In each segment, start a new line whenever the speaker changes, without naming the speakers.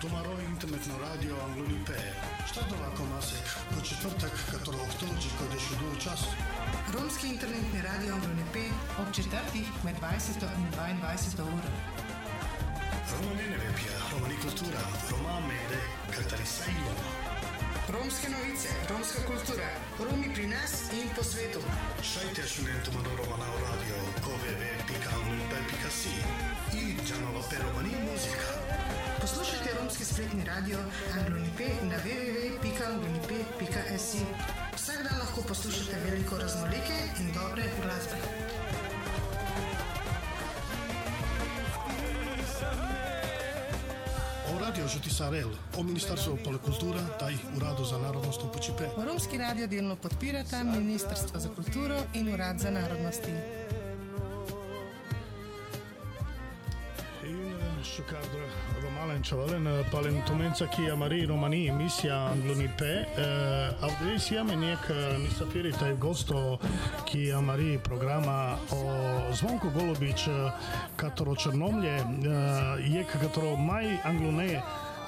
Томаро интернетно радио Англо-НП. Што дова комасек во четвртак като октомври кога ще до час.
Ромски интернетни радио Англо-НП об четвртик мед 20 и 22 ура.
Романene pija, romani kultura, Roma mede, kateri sajlo.
Romske novice, romska kultura, Romi pri nas in po svetu.
Šajte šunen Tomaro Romana v radio, www.anglonp.si ili džanolo per romani muzika.
Poslušajte romski spletni radio Anglo-NP na www.anglonp.si. Vsak dan lahko poslušate veliko raznolike in dobre glasbe.
Radio Žutisarel, o Ministarstvu kultura taj Uradu za narodnost Pučipe.
Romski radio delno podpirata Ministrstvo za kulturo in Urad za narodnosti.
Šukadra Romalen Čavalen, Palentumenca ki Amari Romani, emisija Anglo-НП. A vdej sjeme nijek nisafiri taj gosto ki Amari programa o Zvonko Golubić, katero Črnomlje, je katero maj Anglone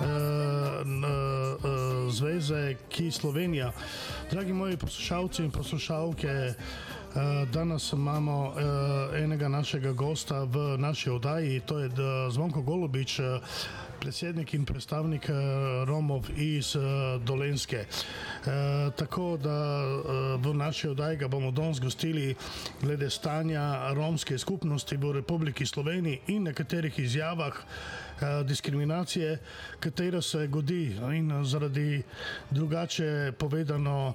zveze ki Slovenija. Dragi moji poslušalci in poslušalke, danas imamo enega našega gosta v naši oddaji, to je Zvonko Golubić, predsjednik in predstavnik Romov iz Dolenjske. Tako da v naši oddaji ga bomo danes gostili glede stanja romske skupnosti v Republiki Sloveniji in nekaterih izjavah diskriminacije, katera se godi in zaradi drugače povedano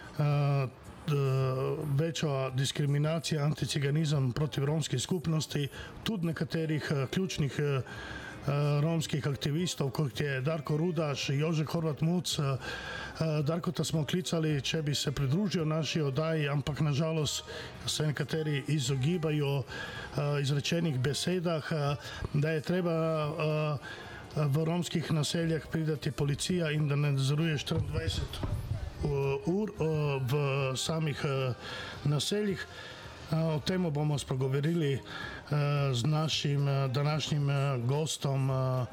večja diskriminacija, anticiganizem proti romski skupnosti, tudi nekaterih ključnih romskih aktivistov, kot je Darko Rudaš, Jože Horvat Muc. Darkota smo klicali, če bi se pridružil naši oddaji, ampak nažalost se nekateri izogibajo izrečenih besedah, da je treba v romskih naseljah pridati policija in da ne nadzoruje 24 ur v samih naseljih. O temu bomo spregovorili z našim današnjim gostom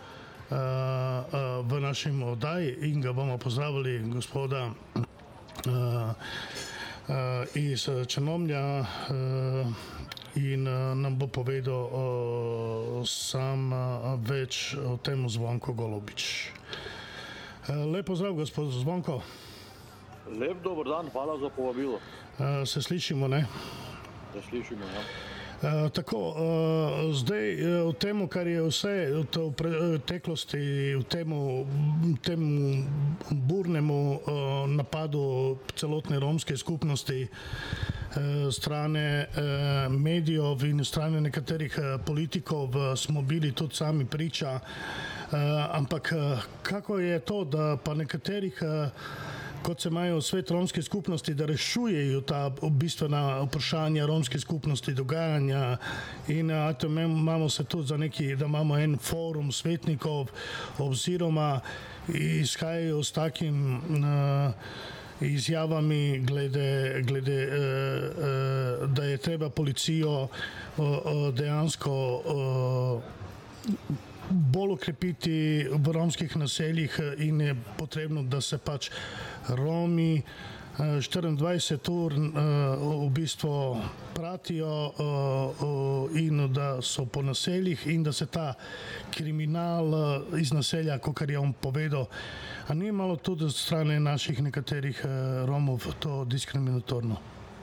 v našem oddaji in ga bomo pozdravili gospoda iz Črnomlja in nam bo povedal sam več o temu Zvonko Golubić. Lep pozdrav, gospod Zvonko.
Lep dober dan, hvala za povabilo.
Se slišimo, ne?
Se slišimo, ja.
Tako, zdaj v temu, kar je vse v preteklosti, v temu burnemu napadu celotne romske skupnosti strane medijev in strane nekaterih politikov smo bili tudi sami priča, ampak kako je to, da pa nekaterih kot se imajo svet romske skupnosti, da rešujejo ta bistvena vprašanja romske skupnosti, dogajanja in imamo se tudi za neki, da imamo en forum svetnikov oziroma izhajajo s takim izjavami glede da je treba policijo dejansko bolj okrepiti v romskih naseljih in je potrebno, da se pač Romi 24 ur v bistvu pratijo in da so po naseljih in da se ta kriminal iz naselja, kot je on povedal, a ni malo tudi od strane naših nekaterih Romov to diskriminatorno?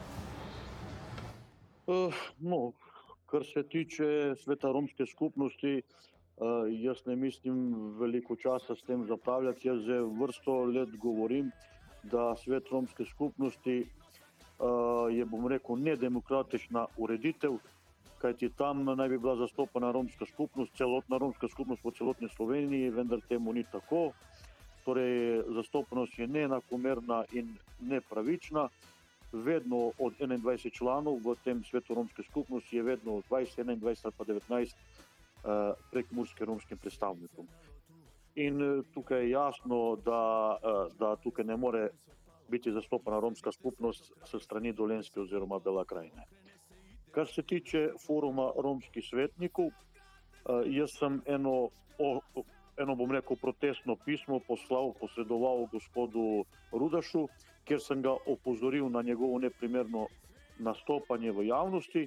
No, kar se tiče sveta romske skupnosti, jaz ne mislim veliko časa s tem zapravljati. Jaz že vrsto let govorim, da svet romske skupnosti je, bom rekel, nedemokratična ureditev, kajti tam naj bi bila zastopana romska skupnost, celotna romska skupnost po celotni Sloveniji, vendar temu ni tako. Torej, zastopanost je neenakomerna in nepravična. Vedno od 21 članov v tem svetu romske skupnosti je vedno 20, 21 ali pa 19 prekmurske romskim predstavnikom. In tukaj je jasno, da tukaj ne more biti zastopana romska skupnost s strani Dolenjske oziroma Bela krajine. Kar se tiče foruma romskih svetnikov, jaz sem eno, bom rekel, protestno pismo posredoval gospodu Rudašu, kjer sem ga opozoril na njegovo neprimerno nastopanje v javnosti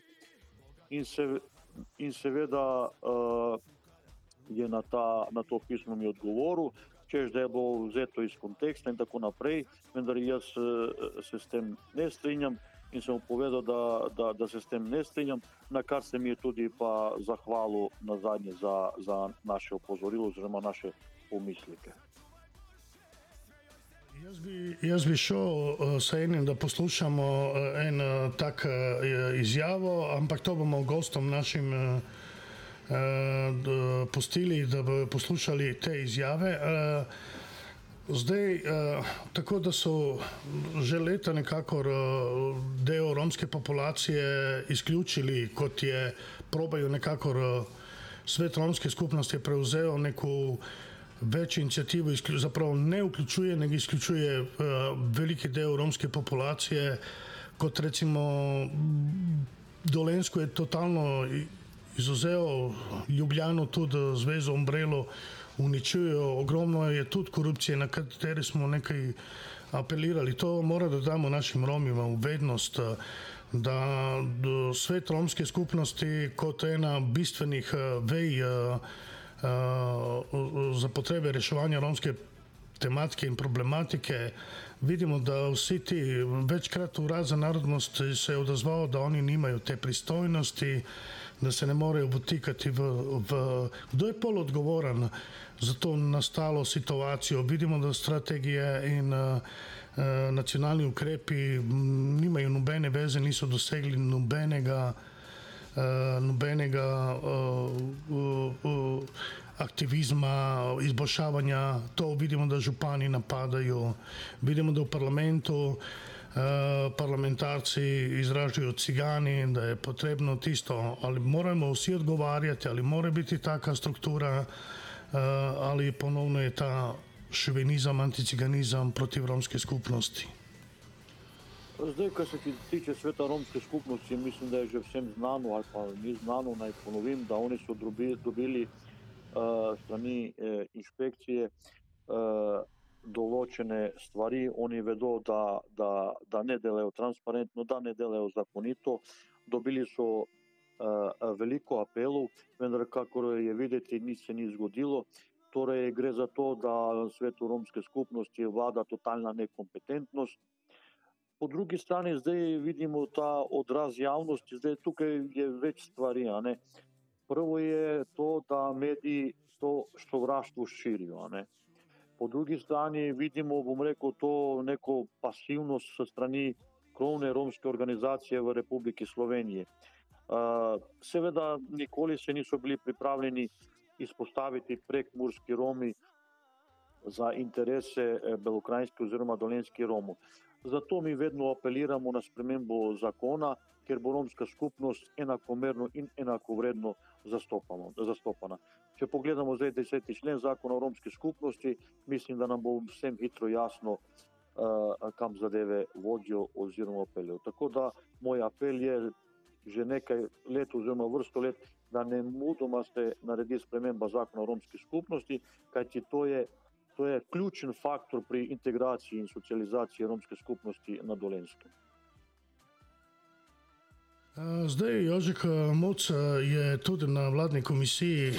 in seveda je na to pismo mi odgovoril, češ da je bilo vzeto iz konteksta in tako naprej, vendar jaz se s tem ne strinjam in sem mu povedal, da se s tem ne strinjam, na kar se mi je tudi pa zahvalil nazadnje za naše opozorilo oziroma naše pomisleke.
Jaz bi šel s enim, da poslušamo en tak izjavo, ampak to bomo gostom našim pustili, da bodo poslušali te izjave. Zdaj, tako da so že leta nekako del romske populacije izključili, kot je probajo nekako svet romske skupnosti je prevzel neko več inicijativo, zapravo ne vključuje, nego izključuje veliki del romske populacije, kot recimo Dolenjsko je totalno izuzel, Ljubljano tudi zvezo Umbrelo uničujejo, ogromno je tudi korupcije, na kateri smo nekaj apelirali. To mora da damo našim Romima v vednost, da svet romske skupnosti kot ena bistvenih vej za potrebe reševanja romske tematike in problematike. Vidimo, da vsi ti, večkrat Urad za narodnost se je odazval, da oni nimajo te pristojnosti, da se ne morejo vtikati v kdo je pol odgovoren za to nastalo situacijo. Vidimo, da strategije in nacionalni ukrepi nimajo nobene veze, niso dosegli nobenega aktivizma, izboljšavanja. To vidimo, da župani napadajo, vidimo, da v parlamentu parlamentarci izražajo cigani, da je potrebno tisto, ali moramo vsi odgovarjati, ali mora biti taka struktura, ali ponovno je ta šovinizam, anticiganizam protiv romske skupnosti.
Zdaj, kar se tiče sveta romske skupnosti, mislim, da je že vsem znano, ali pa ni znano, naj ponovim, da oni so dobili strani inšpekcije določene stvari, oni vedo, da ne delajo transparentno, da ne delajo zakonito. Dobili so veliko apelov, vendar kakor je videti, se ni zgodilo. Torej gre za to, da svetu romske skupnosti vlada totalna nekompetentnost. Po drugi strani zdaj vidimo ta odraz javnosti, zdaj tukaj je več stvari, a ne. Prvo je to, da mediji to sovraštvo širijo, a ne. Po drugi strani vidimo, bom rekel, to neko pasivnost sa strani krovne romske organizacije v Republiki Sloveniji. Seveda nikoli se niso bili pripravljeni izpostaviti prekmurski Romi za interese belokranjskih oziroma dolenjskih Romov. Zato mi vedno apeliramo na spremembo zakona, ker bo romska skupnost enakomerno in enakovredno zastopana. Če pogledamo zdaj 10. člen zakona o romski skupnosti, mislim, da nam bo vsem hitro jasno, kam zadeve vodijo oziroma peljejo. Tako da moj apel je že nekaj let oziroma vrsto let, da nemudoma se naredi sprememba zakona o romski skupnosti, kajti to je ključen faktor pri integraciji in socializaciji romske skupnosti na Dolenjskem.
Zdaj Jožek Muc je tudi na vladni komisiji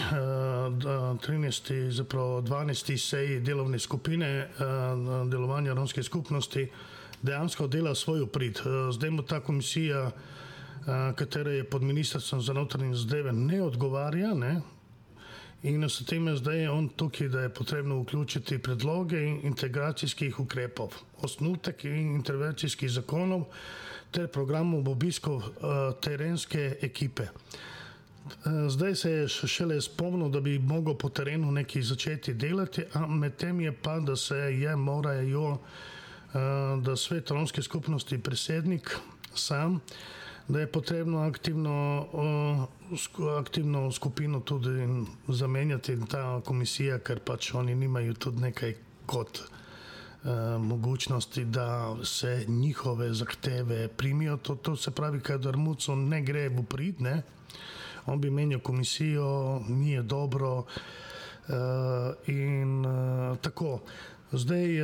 12. seji delovne skupine delovanja romske skupnosti dejansko dela svoj prid. Zdaj mu ta komisija, katera je pod ministrstvom za notranje zadeve, ne odgovarja, ne? In s tem je zdaj on tukaj, da je potrebno vključiti predloge integracijskih ukrepov, osnutek intervencijskih zakonov ter programov obiskov terenske ekipe. Zdaj se je šele spomnil, da bi mogel po terenu nekaj začeti delati, a medtem je pa, da morajo, da svet romske skupnosti predsednik sam, da je potrebno aktivno skupino tudi zamenjati ta komisija, ker pač oni nimajo tudi nekaj kot mogućnosti, da se njihove zahteve primijo. To se pravi, kadar Mucu ne gre v prid, ne? On bi menjal komisijo, nije dobro. In tako, zdaj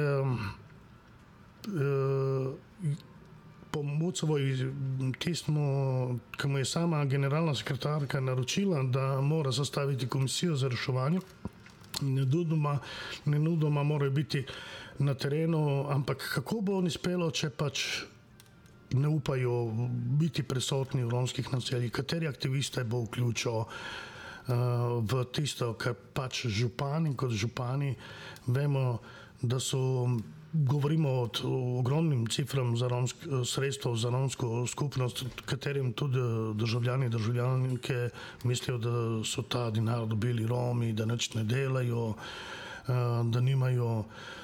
po Mucovoji tistmu, ki mu je sama generalna sekretarka naročila, da mora zastaviti komisijo za reševanje, nenudoma morajo biti na terenu, ampak kako bo on izpelo, če pač ne upajo biti prisotni v romskih naseljih, kateri aktiviste bo vključil v tisto, kar pač župani kot župani vemo, da govorimo o ogromnim cifram sredstev za romsko skupnost, katerim tudi državljanke mislijo, da so ta denar dobili Romi, da nič ne delajo, da nimajo,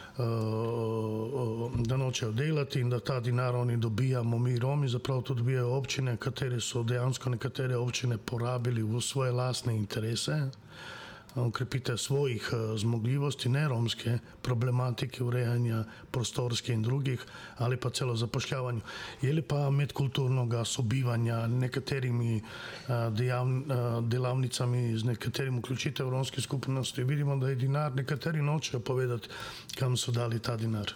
da nočejo delati in da ta denar oni dobijamo mi Romi, zapravo to dobijajo občine, katere so dejansko nekatere občine porabili v svoje lastne interese, ukrepite svojih zmogljivosti, ne romske problematike urejanja prostorske in drugih, ali pa celo zapošljavanju. Je pa medkulturnoga sobivanja nekaterimi delavnicami z nekaterim vključitev romske skupnosti. Vidimo, da je denar, nekateri nočejo povedati, kam so dali ta denar.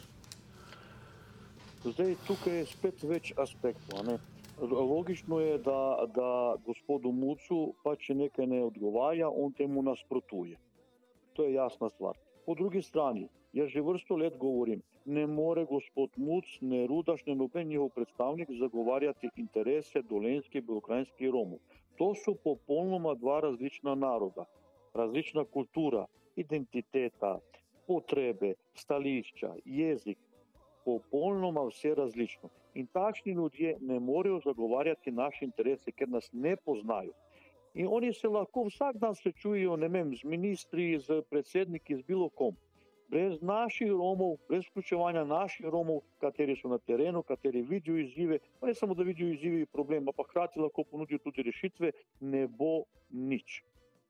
Zdaj, tukaj je spet več aspektov, ne? Logično je, da gospodu Mucu pač nekaj ne odgovarja, on temu nasprotuje. To je jasna stvar. Po drugi strani, jaz že vrsto let govorim, ne more gospod Muc, ne Rudaš, ne noben njihov predstavnik zagovarjati interese dolenjskih, belokranjskih Romov. To so popolnoma dva različna naroda, različna kultura, identiteta, potrebe, stališča, jezik, popolnoma vse različno. In takšni ljudje ne morejo zagovarjati naše interese, ker nas ne poznajo. In oni se lahko vsak dan srečujejo, ne vem, z ministri, z predsedniki, z bilo kom. Brez naših Romov, brez vključevanja naših Romov, kateri so na terenu, kateri vidijo izzive, pa ne samo, da vidijo izzive in problem, pa hkrati lahko ponudijo tudi rešitve, ne bo nič.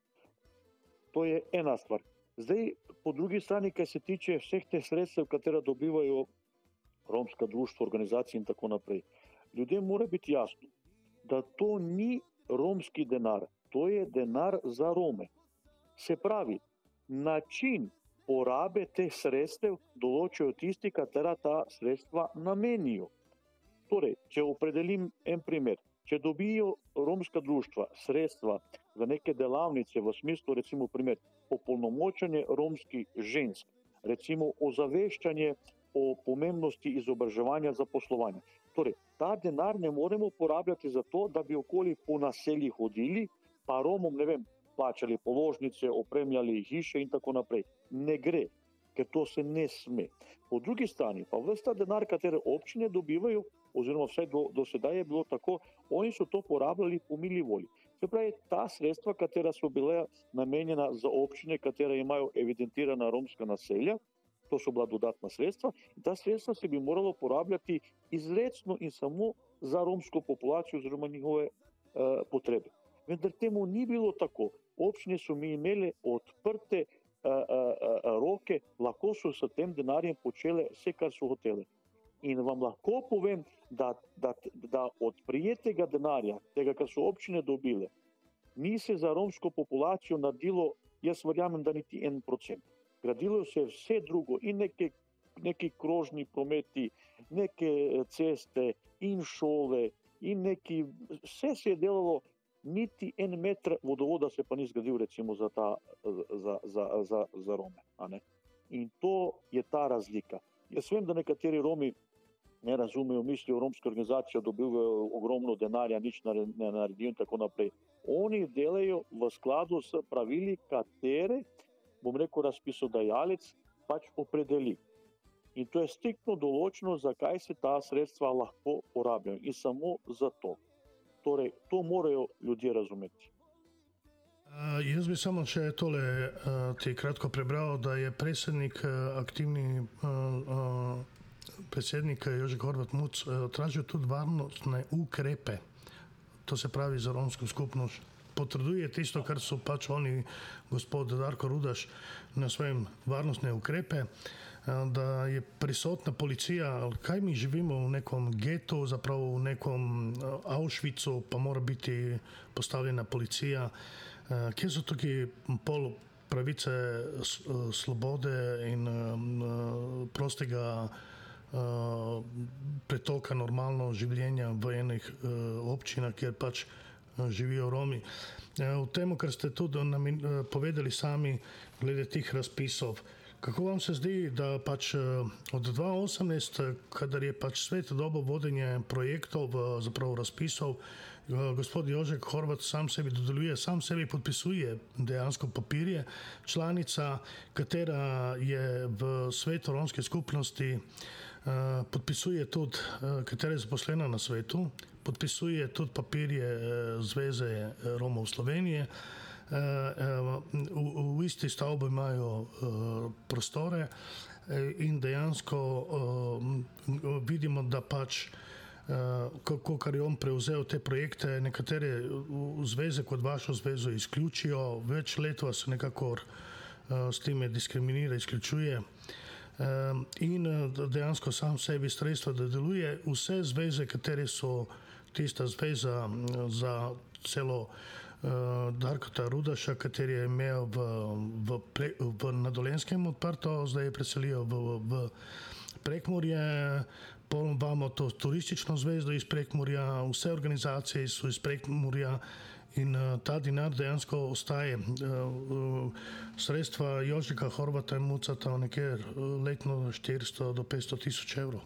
To je ena stvar. Zdaj, po drugi strani, kaj se tiče vseh teh sredstev, katera dobivajo romska društva, organizacije in tako naprej. Ljudem mora biti jasno, da to ni romski denar, to je denar za Rome. Se pravi, način porabe teh sredstev določajo tisti, katera ta sredstva namenijo. Torej, če opredelim en primer, če dobijo romska društva sredstva za neke delavnice v smislu, recimo primer, opolnomočenje romskih žensk, recimo ozaveščanje o pomembnosti izobraževanja za poslovanje. Torej, ta denar ne moremo porabljati za to, da bi okoli po naseljih hodili, pa Romom, ne vem, plačali položnice, opremljali hiše in tako naprej. Ne gre, ker to se ne sme. Po drugi strani pa ves ta denar, katere občine dobivajo, oziroma vsaj do sedaj je bilo tako, oni so to porabljali po mili volji. Se pravi, ta sredstva, katera so bila namenjena za občine, katere imajo evidentirana romska naselja, to so bila dodatna sredstva, in ta sredstva se bi moralo porabljati izrecno in samo za romsko populacijo oziroma njihove potrebe. Vendar temu ni bilo tako. Občine so mi imele odprte roke, lahko so s tem denarjem počele vse, kar so hotele. In vam lahko povem, da od prijetega denarja, tega, kar so občine dobile, ni se za romsko populacijo naredilo, jaz verjamem, da niti 1%. Gradilo se vse drugo in neki krožni prometi, neke ceste in šole in vse se je delalo, niti 1 meter vodovoda se pa ni zgradil recimo za Rome. A ne? In to je ta razlika. Jaz vem, da nekateri Romi ne razumejo, mislijo, romska organizacija dobivajo ogromno denarja, nič ne naredijo in tako naprej. Oni delajo v skladu s pravili, katere, bom rekel, razpisodajalec pač opredeli. In to je striktno določeno, zakaj se ta sredstva lahko porabljajo. In samo za to. Torej, to morajo ljudje razumeti.
Jaz bi samo še tole ti kratko prebral, da je aktivni predsednik Jože Horvat Muc tražil tudi varnostne ukrepe, to se pravi za romsko skupnost. Potrduje tisto, kar so pač oni, gospod Darko Rudaš, na svojim varnostne ukrepe, da je prisotna policija. Kaj mi živimo v nekom getu, zapravo v nekom Auschwitzu, pa mora biti postavljena policija. Kje so tukaj pravice slobode in prostega pretoka normalno življenja v enih občinah, kjer pač živijo Romi. V tem, kar ste tudi povedali sami glede teh razpisov, kako vam se zdi, da pač od 2018, kadar je pač svet dobo vodenje projektov, zapravo razpisov, gospod Jožek Horvat sam sebi dodeljuje, sam sebi podpisuje dejansko papirje, članica, katera je v svetu romske skupnosti, podpisuje tudi, katera je zaposlena na svetu, podpisuje tudi papirje Zveze Romov Slovenije, v isti stavbi imajo prostore in dejansko vidimo, da pač kar je on prevzel te projekte, nekatere zveze kot vašo zvezo izključijo, več let vas nekako s tem diskriminira, izključuje in dejansko sam sebi sredstva dodeluje. Vse zveze, katere so tista zveza za celo Darka Rudaša, kateri je imel na Dolenjskem odprto, zdaj je preselijo v Prekmurje, imamo to turistično zvezdo iz Prekmurja, vse organizacije so iz Prekmurja in ta denar dejansko ostaje. Sredstva Jožika Horvata in Mucata nekje letno 400 do 500 tisoč evrov.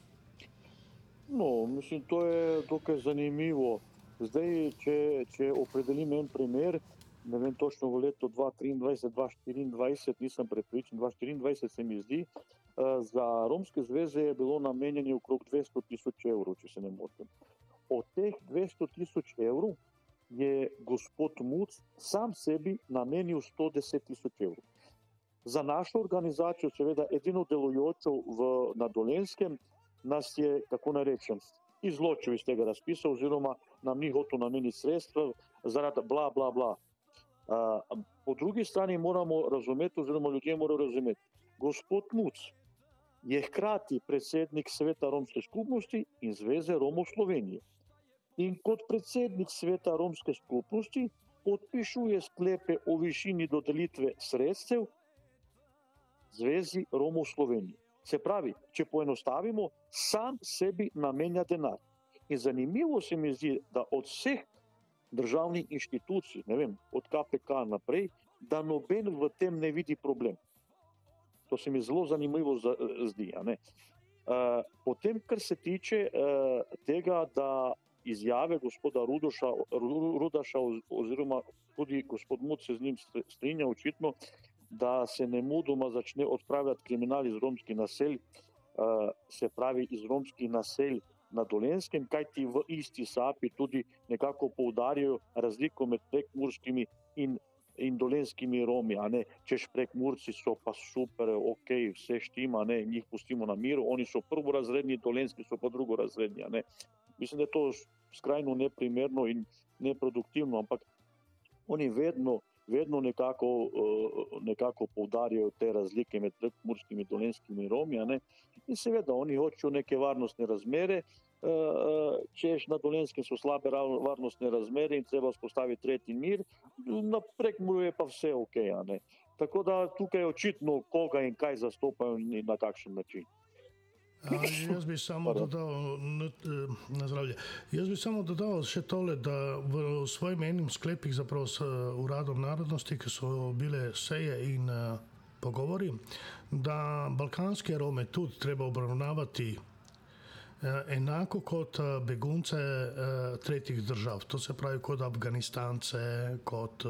No, mislim, to je dokaj zanimivo. Zdaj, če opredelim en primer, ne vem točno v letu 2023-2024, nisem prepričan, 2024 se mi zdi, za romske zveze je bilo namenjeni okrog 200 tisoč evrov, če se ne motim. Od teh 200 tisoč evrov je gospod Muc sam sebi namenil 110 tisoč evrov. Za našo organizacijo, seveda edino delujočo na Dolenjskem, nas je, kako naj rečem, izločil iz tega razpisa oziroma nam ni hotel nameniti sredstva zaradi bla, bla, bla. Po drugi strani moramo razumeti, oziroma ljudje morajo razumeti, gospod Muc je hkrati predsednik Sveta romske skupnosti in Zveze Romov Slovenije. In kot predsednik Sveta romske skupnosti podpišuje sklepe o višini dodelitve sredstev Zvezi Romov Slovenije. Se pravi, če poenostavimo, sam sebi namenja denar. In zanimivo se mi zdi, da od vseh državnih inštitucij, ne vem, od KPK naprej, da noben v tem ne vidi problem. To se mi zelo zanimivo zdi. Potem, kar se tiče tega, da izjave gospoda Rudaša oziroma tudi gospod Muc se z njim strinja očitno, da se nemudoma začne odpravljati kriminal iz romskih naselj, se pravi iz romskih naselj na Dolenjskem, kajti v isti sapi tudi nekako poudarjajo razliko med prekmurskimi in dolenjskimi Romi. Češ Prekmurci so pa super, ok, vse štima, njih pustimo na miru, oni so prvorazredni, dolenjski so pa drugorazredni. Mislim, da je to skrajno neprimerno in neproduktivno, ampak oni vedno nekako poudarjajo te razlike med prekmurskimi in dolenjskimi Romi. In seveda oni hočejo neke varnostne razmere, češ na Dolenjskem so slabe varnostne razmere in treba vzpostaviti tretji mir, na Prekmurju je pa vse ok. Tako da tukaj je očitno koga in kaj zastopajo in na kakšen način.
Jaz bi samo dodal še tole, da v svojim enim sklepih zapravo s Uradom narodnosti, ki so bile seje in pogovori, da balkanske Rome tudi treba obravnavati enako kot begunce tretjih držav. To se pravi kot Afganistance, kot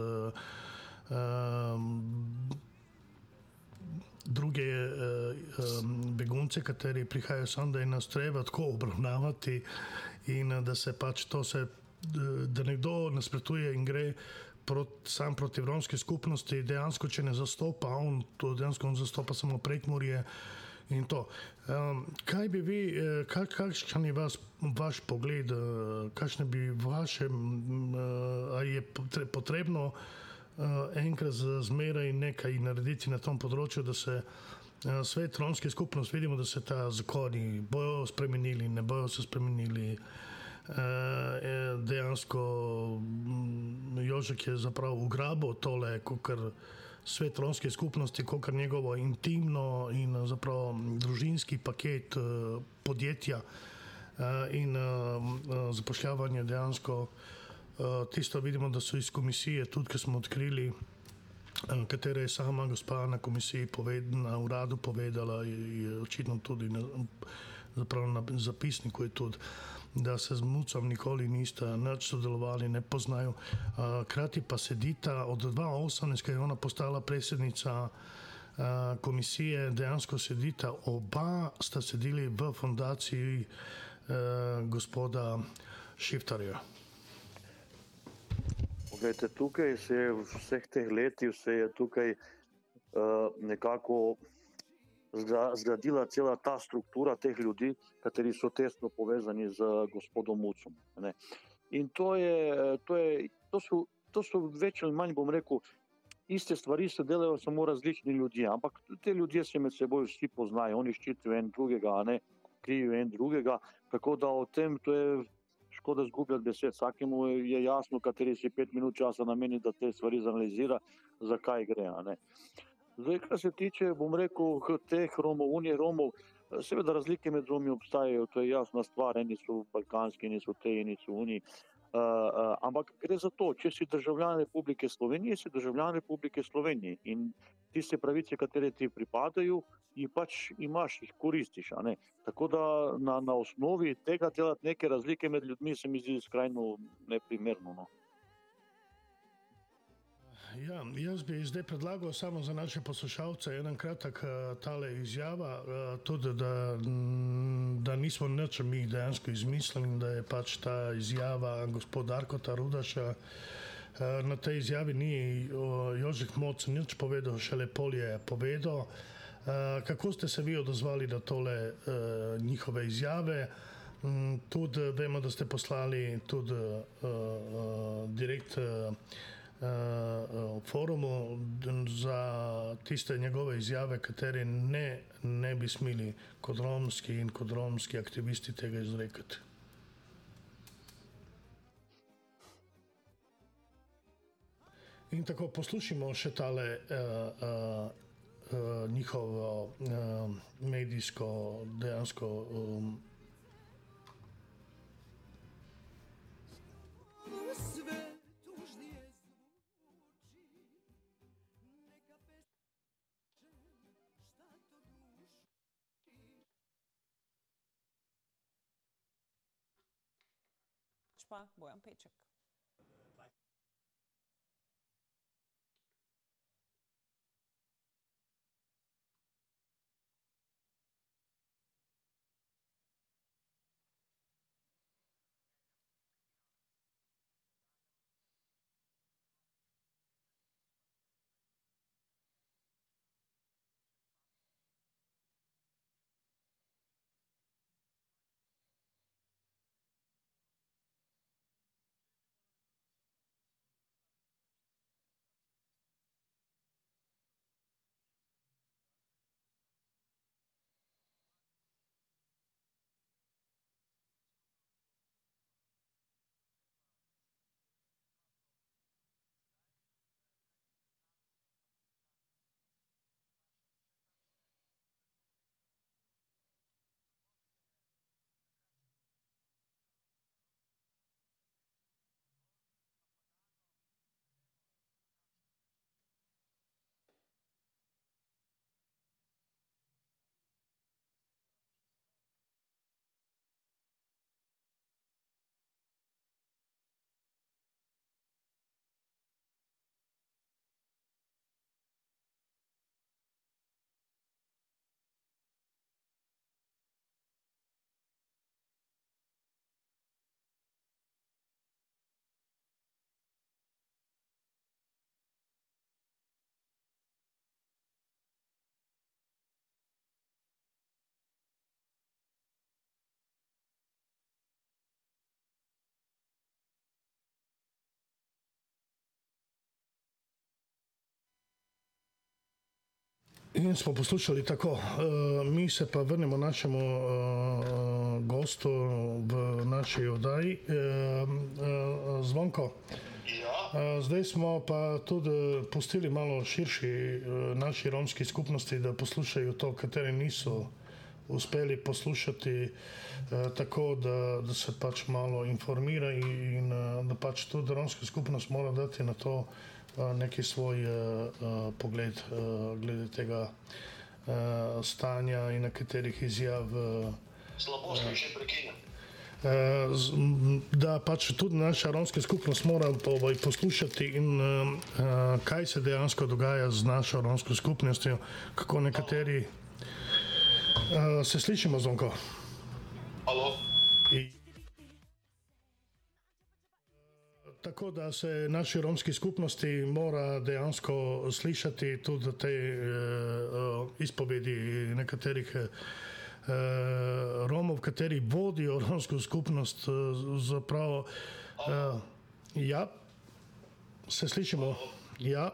druge begunce, kateri prihajajo sem, da je nas treba tako obravnavati in da se pač da nekdo nasprotuje in gre sam proti romske skupnosti, dejansko, če ne zastopa, on zastopa samo Prekmurje in to. Kaj bi vi, kakšen je vaš pogled, kakšne bi ali je potrebno enkrat zmeraj nekaj narediti na tom področju, da se svet romske skupnosti, vidimo, da se ta zakoni bojo spremenili, ne bojo se spremenili. Dejansko Jožek je zapravo ugrabil tole, kakor svet romske skupnosti, kot njegovo intimno in zapravo družinski paket podjetja in zapošljavanje dejansko. Tisto vidimo, da so iz komisije, tudi ko smo odkrili, katere je sama gospa na komisiji na uradu povedala, je očitno tudi zapravo na zapisniku je tudi, da se z Mucom nikoli nista nič sodelovali, ne poznajo. Krati pa sedita od 2018, ko je ona postala predsednica komisije, dejansko sedita, oba sta sedeli v fundaciji gospoda Šiftarja.
Poglejte, tukaj se je v vseh teh letih nekako zgradila cela ta struktura teh ljudi, kateri so tesno povezani z gospodom Mucom. Ne. In to so več ali manj, bom rekel, iste stvari se delajo samo različni ljudje, ampak te ljudje se med seboj vsi poznajo, oni ščitijo en drugega, ne, krijo en drugega, tako da o tem to je škoda zgubljati besed. Vsakemu je jasno, kateri si 5 minut časa nameni, da te stvari zanalizira, zakaj gre. Ne. Zdaj, kar se tiče, bom rekel, teh Romov, unije Romov, seveda razlike med Romi obstajajo, to je jasna stvar, eni so balkanski, eni so te, eni so uniji, ampak gre za to, če si državljan Republike Slovenije, si državljan Republike Slovenije in tiste pravice, katere ti pripadajo, jih pač imaš, jih koristiš. A ne? Tako da na osnovi tega delati neke razlike med ljudmi se mi zdi skrajno neprimerno. No.
Ja, jaz bi zdaj predlagal samo za naše poslušalce eden kratek tale izjava, tudi da nismo nič mi dejansko izmislili, da je pač ta izjava gospoda Darkota Rudaša. Na tej izjavi ni Jožef Moc nič povedal, šele pol je povedal. Kako ste se vi odozvali na tole njihove izjave? Tudi vemo, da ste poslali tudi direkt forumu za tiste njegove izjave, katere ne bi smeli kot romski aktivisti tega izrekati. In tako poslušimo še tale njihovo medijsko dejansko
Bojan Peček.
In smo poslušali tako. Mi se pa vrnemo našemu gostu v naši oddaji. Zvonko, zdaj smo pa tudi pustili malo širši naši romski skupnosti, da poslušajo to, kateri niso uspeli poslušati, tako da se pač malo informira in da pač tudi romska skupnost mora dati na to neki svoj pogled glede tega stanja in nekaterih izjav.
Slabo smo še prekinjali.
Da pač tudi naša romska skupnost mora poslušati in kaj se dejansko dogaja z našo romsko skupnostjo, kako nekateri... Se slišimo, Zvonko?
Halo?
Tako da se naši romski skupnosti mora dejansko slišati tudi te izpovedi nekaterih Romov, kateri vodijo romsko skupnost zapravo. Ja, se slišimo? Ja.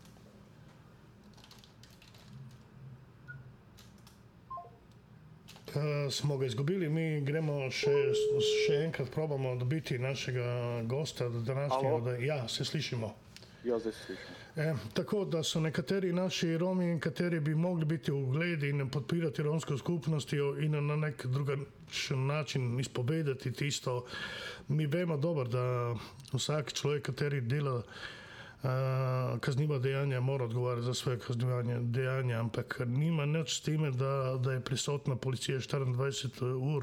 Smo ga izgubili, mi gremo še enkrat probamo dobiti našega gosta današnjega. Ja, se slišimo.
Ja, zdaj se slišimo.
Tako da so nekateri naši Romi, kateri bi mogli biti ugledi in podpirati romsko skupnost in na nek drugačen način izpovedati tisto. Mi vemo dobro, da vsak človek, kateri dela kazniva dejanja, mora odgovarjati za svoje kazniva dejanja, ampak nima nič s time, da je prisotna policija 24 ur.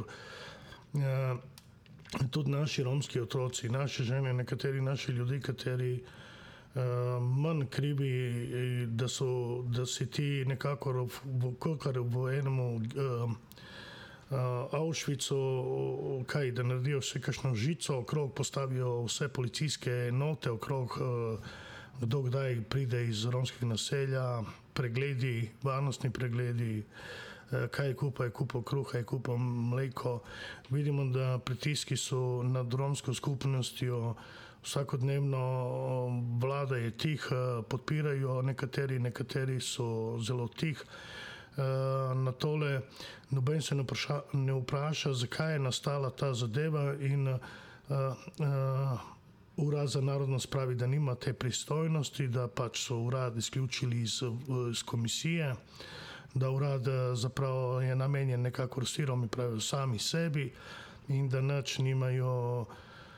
Tudi naši romski otroci, naše žene, nekateri naši ljudi, kateri manj krivi, da si ti nekako v enemu Auschwitzu, da naredijo še kakšno žico okrog, postavijo vse policijske enote okrog, kdo kdaj pride iz romskih naselja, pregledi, varnostni pregledi, kaj je kupil kruha, je kupil mleko. Vidimo, da pritiski so nad romsko skupnostjo vsakodnevno, vlada je tih, podpirajo nekateri so zelo tih. Na tole noben se ne vpraša, zakaj je nastala ta zadeva in Urad za narodnost pravi, da nima te pristojnosti, da pač so urad izključili iz komisije, da urad zapravo je namenjen nekako vsi Romi pravijo sami sebi in da nič nimajo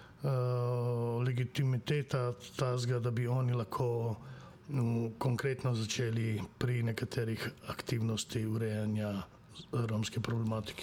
legitimiteta tazga, da bi oni lahko konkretno začeli pri nekaterih aktivnosti urejanja romske problematike.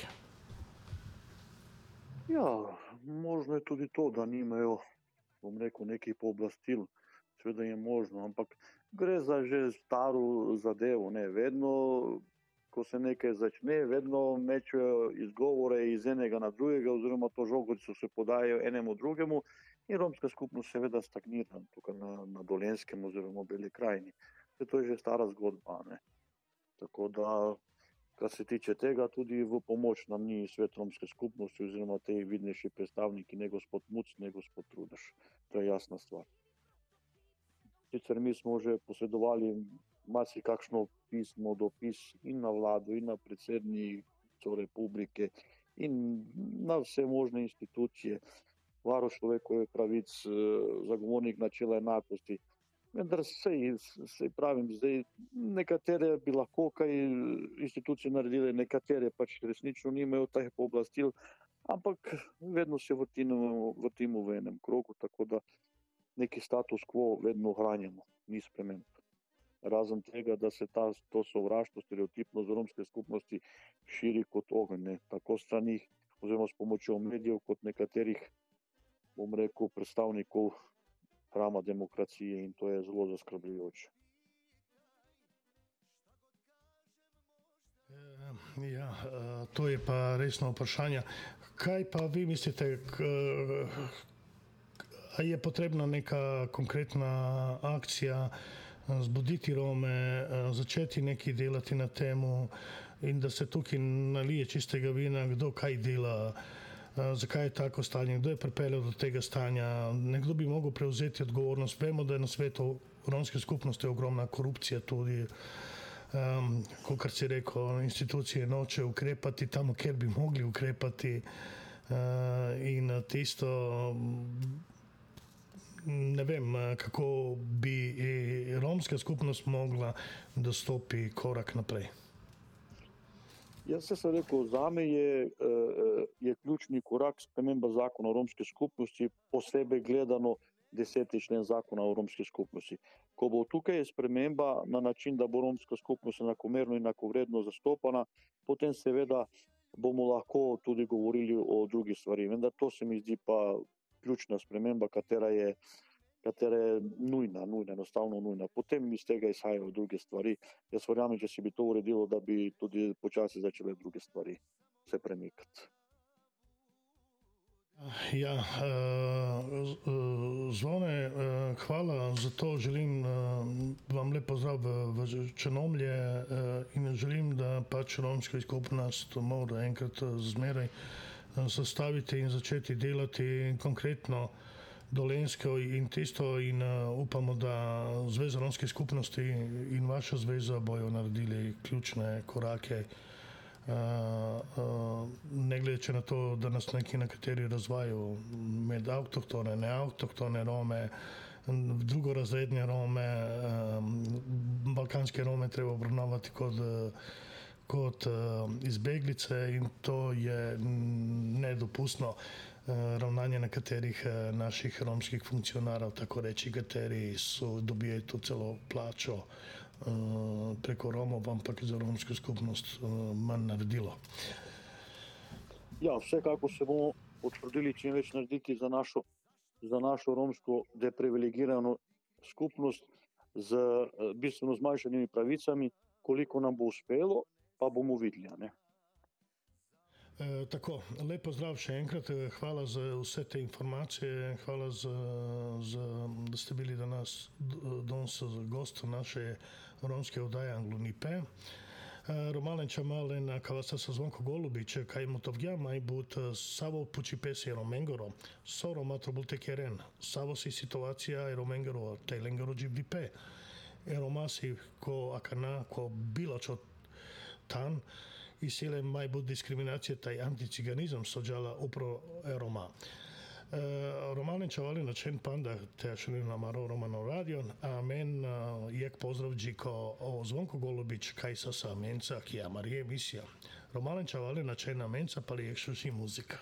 Ja, možno je tudi to, da nimajo, bom rekel, nekih pooblastil. Seveda je možno, ampak gre za že staro zadevo. Vedno, ko se nekaj začne, vedno mečejo izgovore iz enega na drugega, oziroma to žogico se podajo enemu drugemu in romska skupnost seveda stagnira tukaj na Dolenjskem oziroma Beli krajini. To je že stara zgodba. Tako da, kar se tiče tega, tudi v pomoč nam ni svet romske skupnosti oziroma te vidnejši predstavniki, ne gospod Muc, ne gospod Trudež. To je jasna stvar. Sicer mi smo že posredovali marsikakšno pismo, dopis in na vlado, in na predsednico republike, in na vse možne institucije, varuh človekovih pravic, zagovornik načela enakosti. Vendar sej pravim, zdaj nekatere bi lahko kaj institucije naredile, nekatere pač resnično nimajo teh pooblastil, ampak vedno se vrtimo v enem krogu, tako da neki status quo vedno ohranjamo, ni sprememb. Razen tega, da se to sovraštvo, stereotipnost romske skupnosti širi kot ogenj, tako strani oziroma s pomočjo medijev kot nekaterih, bom rekel, predstavnikov hrama demokracije, in to je zelo zaskrbljujoče.
Ja, to je pa resno vprašanje. Kaj pa vi mislite, je potrebna neka konkretna akcija, zbuditi Rome, začeti nekaj delati na temu in da se tukaj nalije čistega vina, kdo kaj dela, zakaj je tako stanje, kdo je pripeljal do tega stanja, nekdo bi mogel prevzeti odgovornost. Vemo, da je na svetu romske skupnosti ogromna korupcija tudi, kot si rekel, institucije noče ukrepati tamo, kjer bi mogli ukrepati, in tisto, ne vem, kako bi romska skupnost mogla dostopi korak naprej.
Jaz sem rekel, zame je ključni korak sprememba zakona o romski skupnosti, posebej gledano 10. člen zakona o romski skupnosti. Ko bo tukaj sprememba na način, da bo romska skupnost enakomerno in enakovredno zastopana, potem seveda bomo lahko tudi govorili o drugih stvari. Vendar to se mi zdi pa ključna sprememba, katera je nujna, enostavno nujna. Potem iz tega izhajajo druge stvari. Jaz verjamem, če si bi to uredilo, da bi tudi počasi začele druge stvari se premikati.
Ja, Zvone, hvala za to. Želim vam lep pozdrav v Črnomlje in želim, da pač romska skupnost mora enkrat zmeraj zastaviti in začeti delati konkretno Dolenjsko in tisto, in upamo, da Zveza romske skupnosti in vaša zveza bojo naredili ključne korake, ne gledeče na to, da nas nekateri razvajajo med avtohtone, neavtohtone Rome, drugorazredne Rome, balkanske Rome treba obravnavati kot izbeglice, in to je nedopustno ravnanje nekaterih naših romskih funkcionarjev, tako reči, kateri dobijajo tu celo plačo preko Romov, ampak za romsko skupnost manj naredilo.
Ja, vsekako se bomo potrudili čim več narediti za našo romsko deprivilegirano skupnost z bistveno zmanjšanimi pravicami. Koliko nam bo uspelo, pa bomo videli, ne?
Tako, lep pozdrav še enkrat, hvala za vse te informacije, hvala da ste bili danas gost naše romske oddaje Anglo.NP. Romálenča malen kavasasa Zvonko Golubič, kaj mu to vgjam, aj bud savo puči pesi Romengoro, soro matrobul tekeren, savo si situacija Romengoro, tej lengoro GVP, romasi ko akana, ko bilo čo tan, i sile maj bud diskriminacije taj anticiganizam sođala upravo Roma. Romálenča valina čen panda te šelina maro Romano radion, a men jek pozdravđi ko Zvonko Golubič kaj sa menca ki a Marije emisija. Romálenča valina čena menca pa li jek šuši muzika.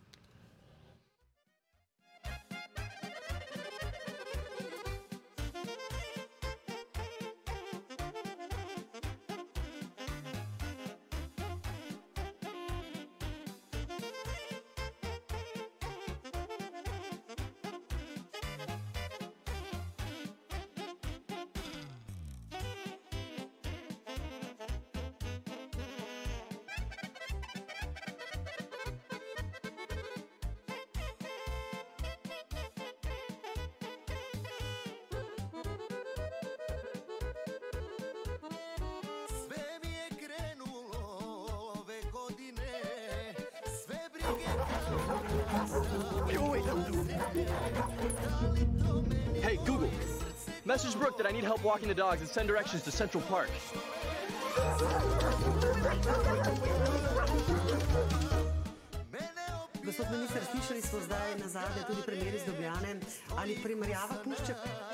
Hey, Google, message Brooke that I need help walking the dogs and send directions to Central Park.
Gospod minister, slišali smo zdaj nazadnje tudi primer iz Ljubljane. Ali primerjava pušča?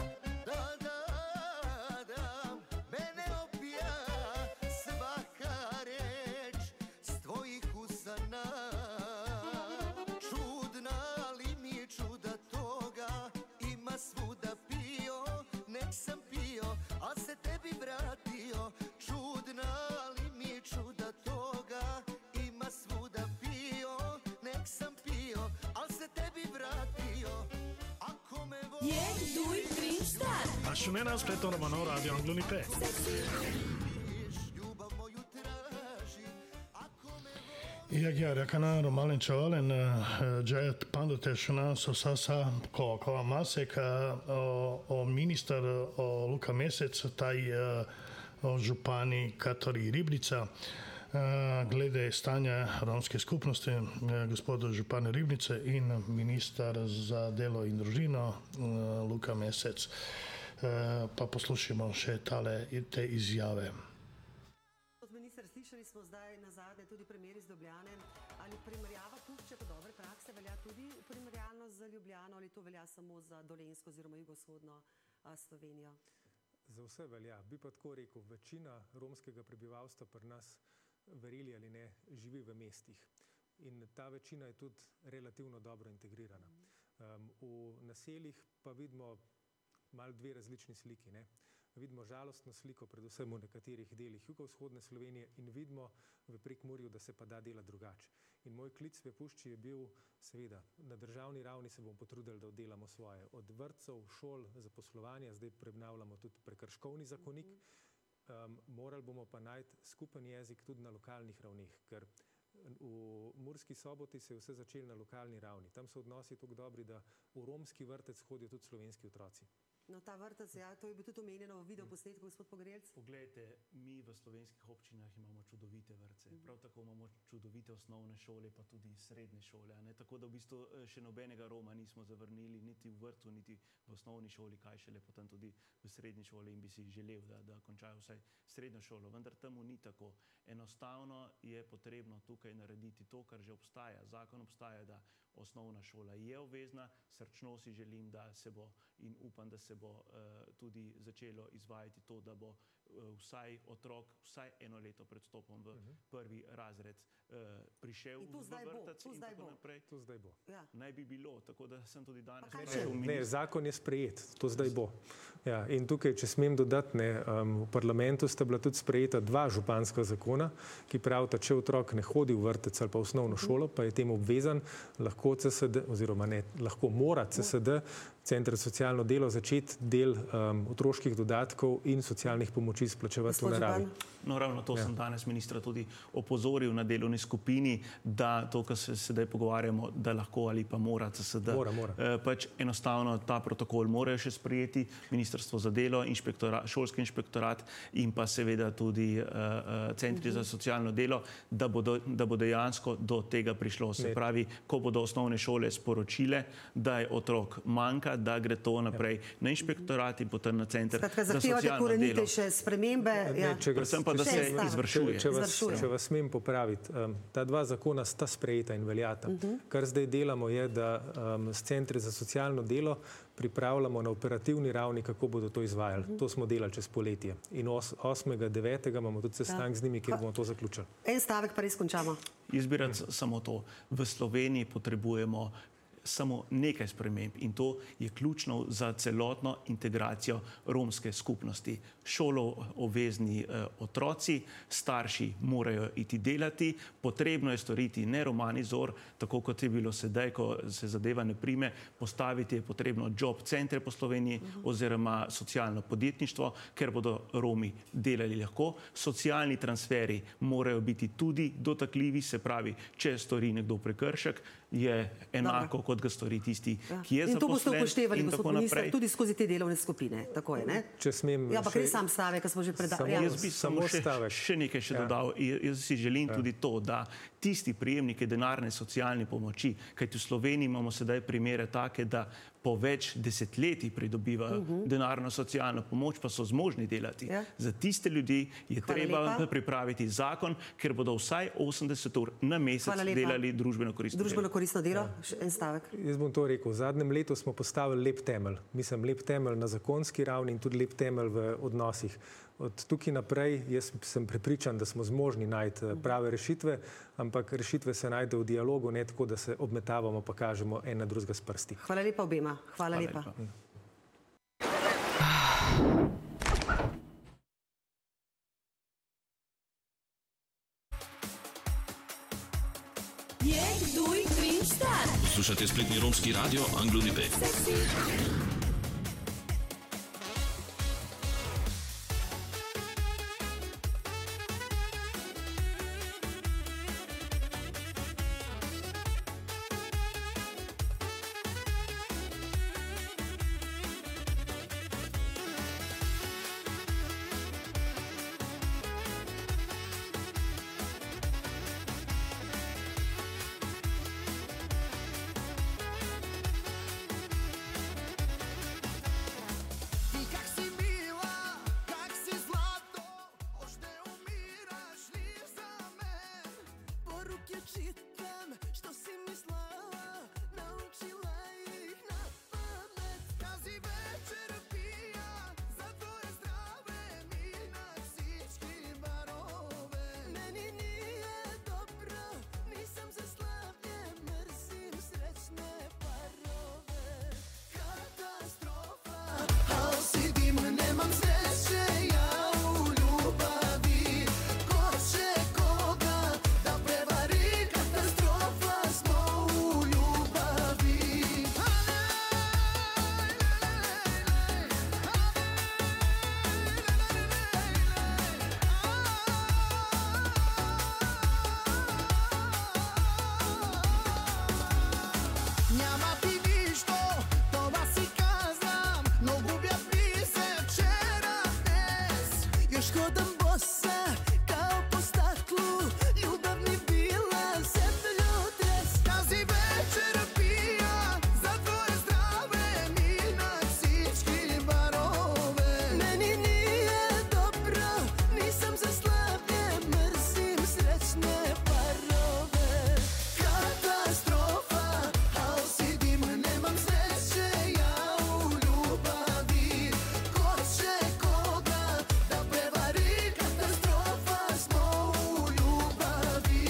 Šumena spletno Romano radio Anglo.NP. Ja, rekana Romálenča valen, že pandote šuna so sasa ko masek o ministar o Luka Mesec, taj o župani Katori Ribnica, glede stanja romske skupnosti, gospod župan Ribnice in ministar za delo in družino Luka Mesec. Pa poslušajmo še te izjave.
Slišali smo zdaj nazadnje tudi primer iz Ljubljane. Ali primerjava Pušče kot dobre prakse velja tudi primerjalno z Ljubljano ali to velja samo za Dolenjsko oziroma jugovzhodno Slovenijo?
Za vse velja. Bi pa tako rekel, večina romskega prebivalstva pri nas, verjeli ali ne, živi v mestih. In ta večina je tudi relativno dobro integrirana. V naseljih pa vidimo malo dve različni sliki, ne. Vidimo žalostno sliko, predvsem v nekaterih delih jugovzhodne Slovenije in vidimo v Prekmurju, da se pa da delati drugače. In moj klic v Pušči je bil, seveda, na državni ravni se bomo potrudili, da oddelamo svoje. Od vrtcev, šol, zaposlovanja, zdaj prenavljamo tudi prekrškovni zakonik. Morali bomo pa najti skupen jezik tudi na lokalnih ravneh, ker v Murski Soboti se je vse začelo na lokalni ravni. Tam so odnosi tako dobri, da v romski vrtec hodijo tudi slovenski otroci.
No, ta vrtec, ja, to je bilo tudi omenjeno v videoposnetku, gospod Pogrelc.
Poglejte, mi v slovenskih občinah imamo čudovite vrtce, prav tako imamo čudovite osnovne šole, pa tudi srednje šole, ne? Tako da v bistvu še nobenega Roma nismo zavrnili, niti v vrtcu, niti v osnovni šoli, kaj šele potem tudi v srednji šoli in bi si želel, da končajo vsaj srednjo šolo, vendar temu ni tako. Enostavno je potrebno tukaj narediti to, kar že obstaja. Zakon obstaja, da osnovna šola je obvezna, srčno si želim, da se bo in upam, da se bo tudi začelo izvajati to, da bo vsaj otrok vsaj eno leto pred vstopom v prvi razred prišel v vrtec in tako naprej.
To zdaj bo.
Ja.
Naj bi bilo, tako da sem tudi danes...
Ne, zakon je sprejet, to zdaj bo. Ja, in tukaj, če smem dodati, v parlamentu sta bila tudi sprejeta dva županska zakona, ki pravita, če otrok ne hodi v vrtec ali pa v osnovno šolo, pa je temu obvezan, lahko CSD, oziroma ne, lahko mora CSD, Center za socialno delo, začeti del otroških dodatkov in socialnih pomoči izplačevati v naravi.
No, ravno to sem danes ministra tudi opozoril na delovni skupini, da to, kar se sedaj pogovarjamo, da lahko ali pa mora CSD.
Mora.
Pač enostavno ta protokol morajo še sprejeti Ministrstvo za delo, šolski inšpektorat in pa seveda tudi centri za socialno delo, da bo dejansko do tega prišlo. Se pravi, ko bodo osnovne šole sporočile, da je otrok manjka, da gre to naprej na inšpektorat in potem na center za socialno delo.
Zahtevate korenitejše spremembe.
Predvsem pa, da se izvršuje.
Če vas smem popraviti, ta dva zakona sta sprejeta in veljata. Kar zdaj delamo je, da s centri za socialno delo pripravljamo na operativni ravni, kako bodo to izvajali. To smo delali čez poletje. In 8.9. imamo tudi sestanek z njimi, kjer bomo to zaključili.
En stavek pa res končamo.
Jaz bi rad samo to. V Sloveniji potrebujemo samo nekaj sprememb in to je ključno za celotno integracijo romske skupnosti. Šolo obvezni otroci, starši morajo iti delati, potrebno je storiti neromani zor, tako kot je bilo sedaj, ko se zadeva ne prime, postaviti je potrebno job centre po Sloveniji oziroma socialno podjetništvo, ker bodo Romi delali lahko. Socialni transferi morajo biti tudi dotakljivi, se pravi, če stori nekdo prekršek, je enako, kot ga stori tisti, ki je zaposlen.
In to boste upoštevali, gospod minister, tudi skozi te delovne skupine, tako je, ne?
Če smem...
Ja, pa res sam stavek, ko smo že predali.
Jaz bi samo še nekaj dodal. Jaz si želim tudi to, da tisti prejemniki denarne socialne pomoči, kajti v Sloveniji imamo sedaj primere take, da po več desetletij pridobivajo denarno socialno pomoč, pa so zmožni delati. Za tiste ljudi je treba pripraviti zakon, ker bodo vsaj 80 ur na mesec delali družbeno koristno delo.
Družbeno koristno delo, še en stavek.
Jaz bom to rekel. V zadnjem letu smo postavili lep temelj. Mislim, lep temelj na zakonski ravni in tudi lep temelj v odnosih. Od tukaj naprej jaz sem prepričan, da smo zmožni najti prave rešitve, ampak rešitve se najde v dialogu, ne tako, da se obmetavamo pa kažemo en na drugega s prsti.
Hvala lepa obema. Hvala lepa.
Poslušate spletni romski radio Anglo.np.
Još hodam bosa kao po staklu, ljubav mi bila zemljotres. Kazi večer pija za tvoje zdrave mi na psički barove. Meni nije dobro, nisam za slavlje, mrzim srećne parove. Katastrofa, al si dim, nemam sreće ja u ljubavi. Ko će koga da prevari, katastrofa smo u ljubavi.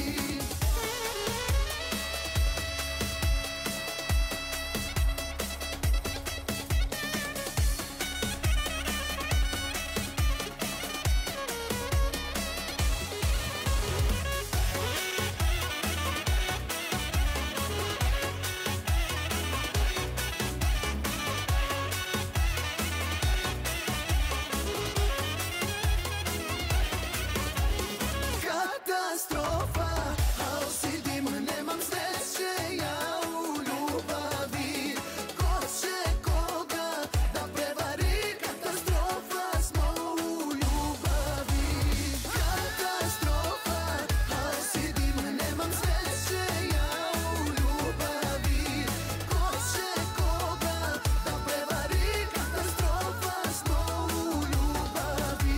Katastrofa, al si dim, nemam sreće ja u ljubavi. Ko će koga da prevari, katastrofa smo u ljubavi. Katastrofa, al si dim, nemam sreće ja u ljubavi. Ko će koga da prevari, katastrofa smo u ljubavi.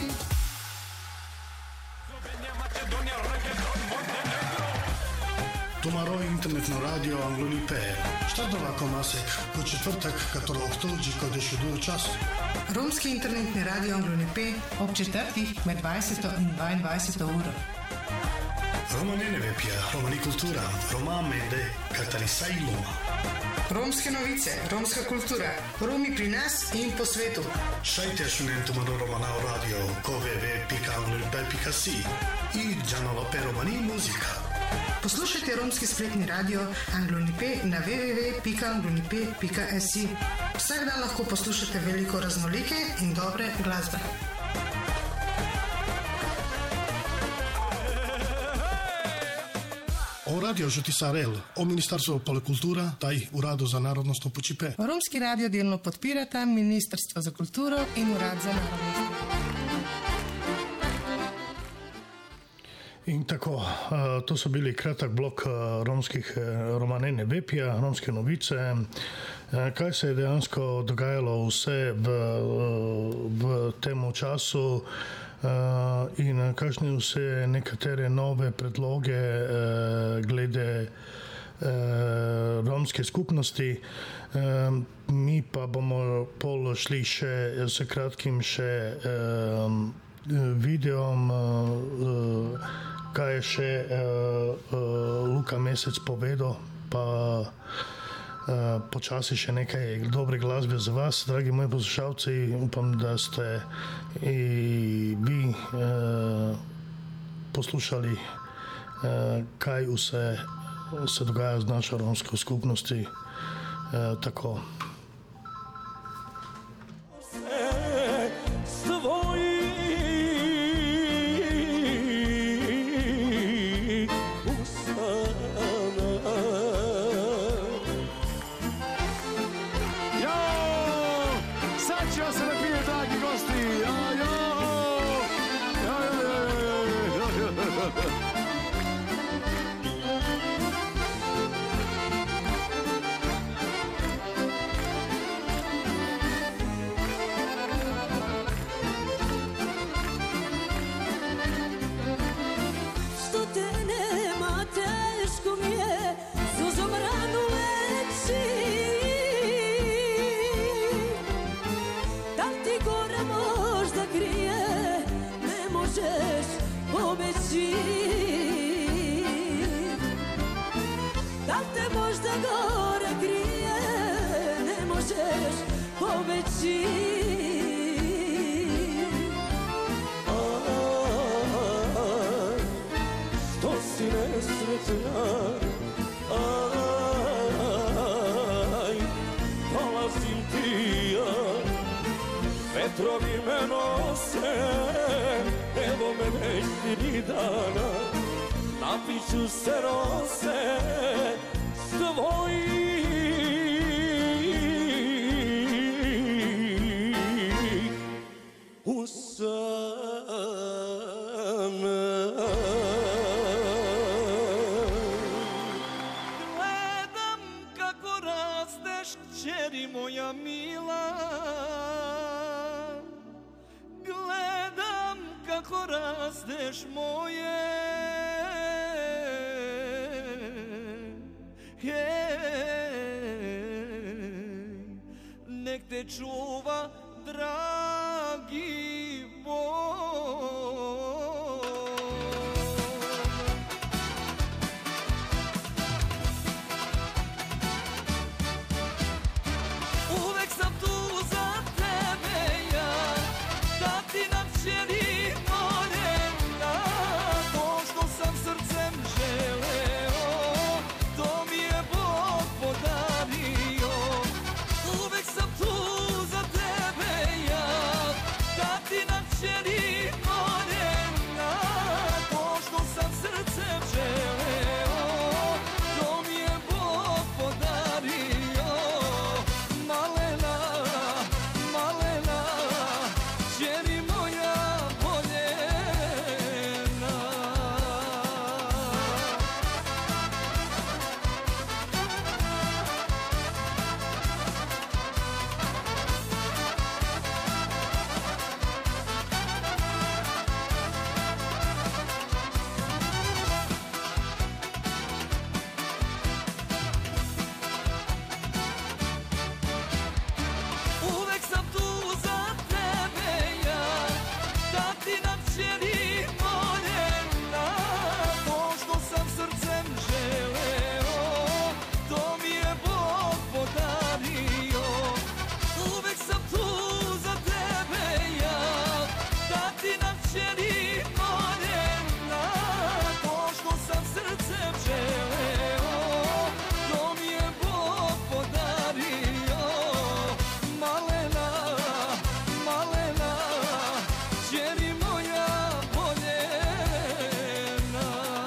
Томаро интернетно радио Англонипе. Штартова комасек во четвртак като октомври кога ще до час.
Romski internetni radio Anglo.np ob četrtih med 20 in 22 uro.
Романе вепија, романи култура, рома меде, катарисај лома.
Romske novice, romska kultura, Romi pri nas in po svetu.
Шајте шунен Томаро Романao радио, www.anglonipe.si и Джаналопе романи музика.
Poslušajte romski spletni radio Anglo.np na www.anglonipe.si. Vsak dan lahko poslušate veliko raznolike in dobre glasbe.
O radio Žutisarel, o Ministarstvo kultura, taj Urado za narodnostno počipé.
Romski radio delno podpirata Ministrstvo za kulturo in Urad za narodnost.
In tako, to so bili kratak blok romskih romanene vepija, romske novice, kaj se je dejansko dogajalo vse v tem času in kakšne vse nekatere nove predloge glede romske skupnosti. Mi pa bomo pol šli še s kratkim videom, kaj je še Luka Mesec povedal, pa počasi še nekaj dobre glasbe za vas, dragi moji poslušalci. Upam, da ste i vi poslušali, kaj vse se dogaja z našo romsko skupnosti. Tako.
Vetrovi me nose, evo me već 3 dana, napišu se rose s tvojih usana. najdeš moje. Nek te čuva dragi Bog. Uvek sam tu za tebe ja, da ti nam cijeli more, to što sam srcem želeo, to mi je Bog podario. Uvek sam tu za tebe ja, da ti nam cijeli more, to što sam srcem želeo, to mi je Bog podario. Malena, malena, ćeri moja voljena. Uvek sam tu za tebe ja, da ti nam cijeli more, to što sam srcem želeo, to mi je Bog podario. Uvek sam tu za tebe ja, da ti nam cijeli more, to što sam srcem želeo, to mi je Bog podario. Malena, malena, ćeri moja voljena.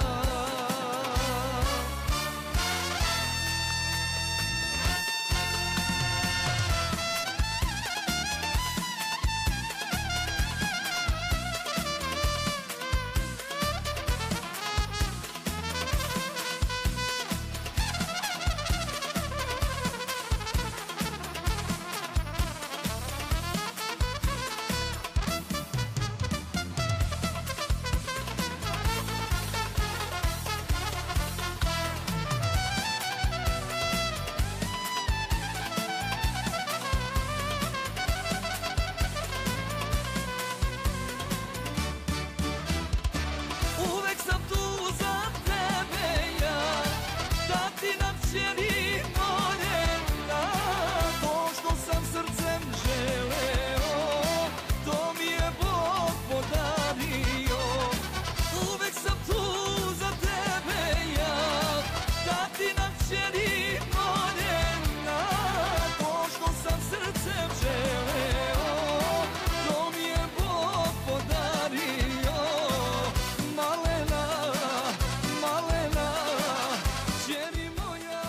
Uvek sam tu za tebe ja, da ti nam cijeli more, to što sam srcem želeo, to mi je Bog podario. Uvek sam tu za tebe ja, da ti nam cijeli more, to što sam srcem želeo, to mi je Bog podario. Malena, malena, ćeri moja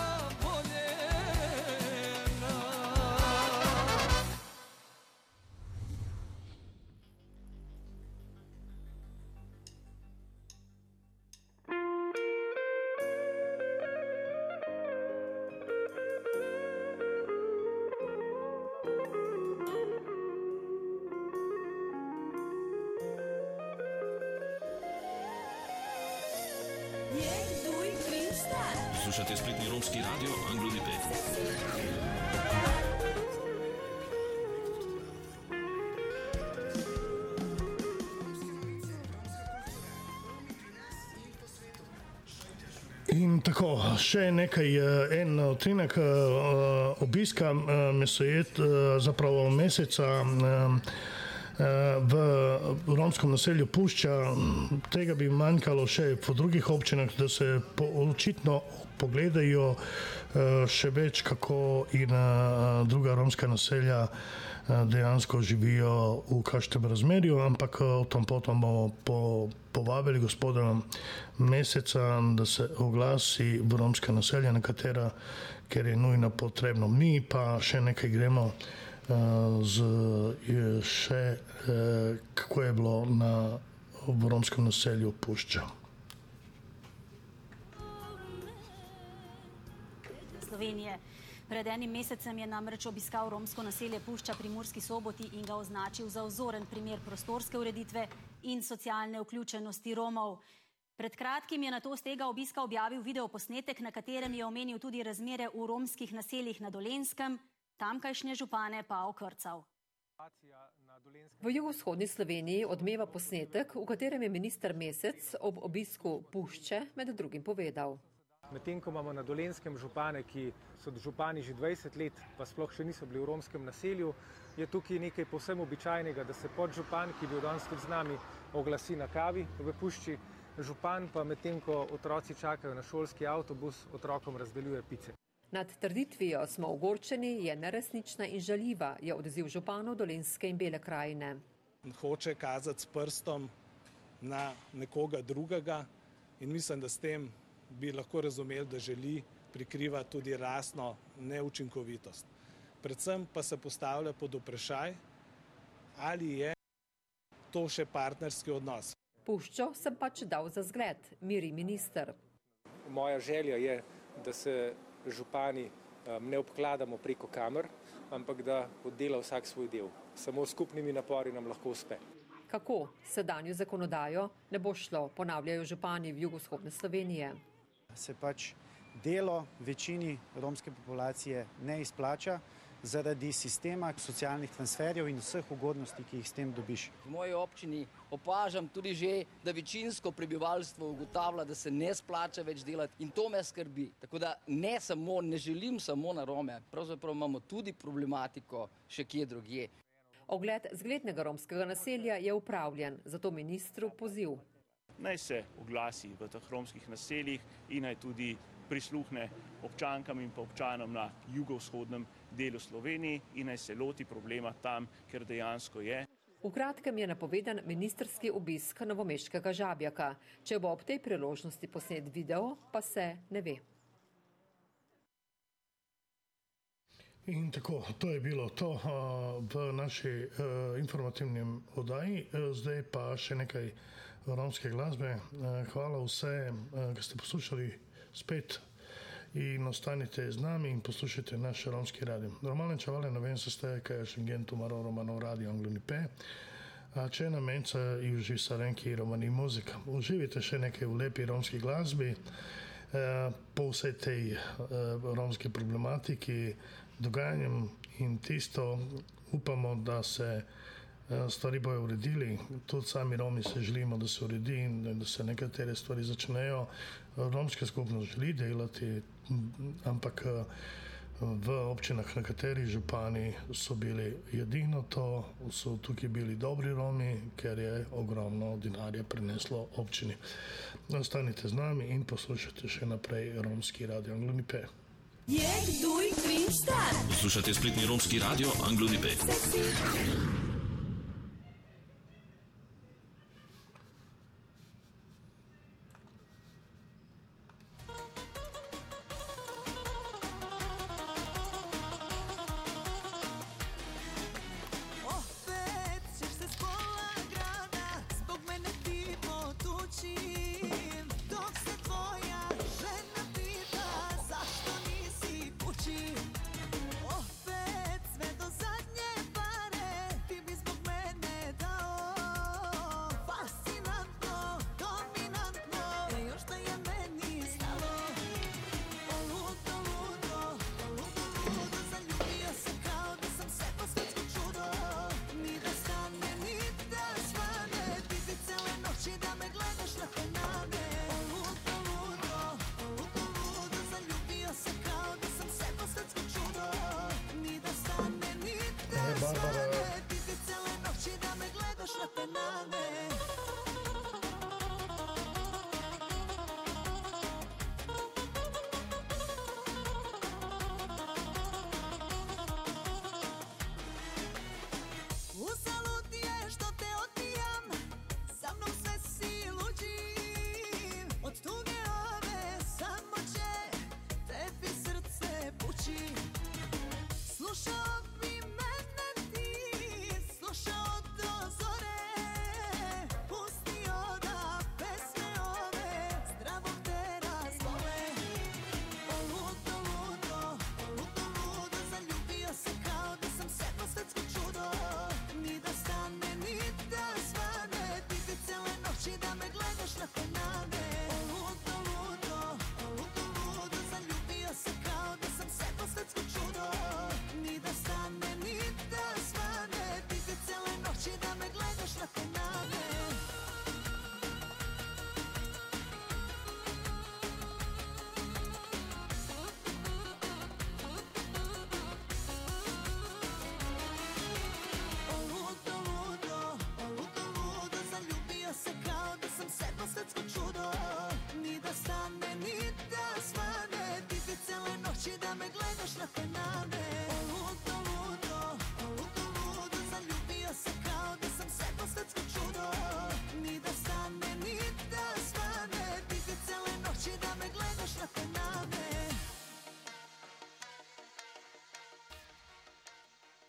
voljena.
Slušate Spletni romski radio Anglo-Lipe.
In tako, še nekaj, en utrinek obiska zapravo meseca v romskem naselju Pušča. Tega bi manjkalo še po drugih občinah, da se očitno pogledajo še več, kako in druga romska naselja dejansko živijo v kakšnem razmerju, ampak o tom potom bomo povabili gospoda Meseca, da se oglasi v romska naselja, nekatera, ker je nujno potrebno. Mi pa še nekaj gremo kako je bilo v romskem naselju Pušča.
Slovenije. Pred enim mesecem je namreč obiskal romsko naselje Pušča pri Murski Soboti in ga označil za vzoren primer prostorske ureditve in socialne vključenosti Romov. Pred kratkim je nato z tega obiska objavil videoposnetek, na katerem je omenil tudi razmere v romskih naseljih na Dolenjskem, tamkajšnje župane pa okrcal.
V jugovzhodni Sloveniji odmeva posnetek, v katerem je minister Mesec ob obisku Pušče med drugim povedal.
Medtem ko imamo na Dolenjskem župane, ki so župani že 20 let, pa sploh še niso bili v romskem naselju, je tukaj nekaj povsem običajnega, da se podžupan, ki je bil danes tudi z nami, oglasi na kavi v Pušči, župan pa medtem ko otroci čakajo na šolski avtobus, otrokom razdeljuje pice.
Nad trditvijo smo ogorčeni, je neresnična in žaljiva, je odziv županov Dolenjske in Bele krajine.
Hoče kazati s prstom na nekoga drugega in mislim, da s tem bi lahko razumeli, da želi prikrivati tudi rasno neučinkovitost. Predvsem pa se postavlja pod vprašaj, ali je to še partnerski odnos.
Puščo sem pač dal za zgled, miri minister.
Moja želja je, da se župani ne obkladamo preko kamer, ampak da oddela vsak svoj del. Samo s skupnimi napori nam lahko uspe.
Kako sedanjo zakonodajo ne bo šlo, ponavljajo župani v jugovzhodne Slovenije.
Se pač delo večini romske populacije ne izplača zaradi sistema socialnih transferjev in vseh ugodnosti, ki jih s tem dobiš.
V moji občini opažam tudi že, da večinsko prebivalstvo ugotavlja, da se ne splača več delati in to me skrbi. Tako da ne želim samo na Rome, pravzaprav imamo tudi problematiko še kje drugje.
Ogled zglednega romskega naselja je upravljen, zato ministru poziv.
Naj se oglasi v teh romskih naseljih in naj tudi prisluhne občankam in pa občanom na jugovzhodnem delu Slovenije in naj se loti problema tam, ker dejansko je.
V kratkem je napovedan ministerski obisk novomeškega Žabjaka. Če bo ob tej priložnosti posnet video, pa se ne ve.
In tako, to je bilo to v naši informativnem oddaji. Zdaj pa še nekaj romske glasbe. Hvala vse, ki ste poslušali spet in ostanite z nami in poslušajte naš romski radio. Normalne čavale novem sastaje, kaj je Šengentu Maro Romanov radio Angloni P. Če na menca i uživ sarenki romani muzika. Uživite še nekaj v lepi romski glasbi po vsej tej romski problematiki, dogajanjem in tisto upamo, da se stvari bojo uredili. Tudi sami Romi se želimo, da se uredi in da se nekatere stvari začnejo. Romska skupnost želi delati, ampak v občinah, na kateri župani so bili edino to, so tukaj bili dobri Romi, ker je ogromno denarja prineslo občini. Ostanite z nami in poslušajte še naprej romski radio Angloni P.
Poslušate spletni romski radio Angloni P.
Opet sve do zadnje pare ti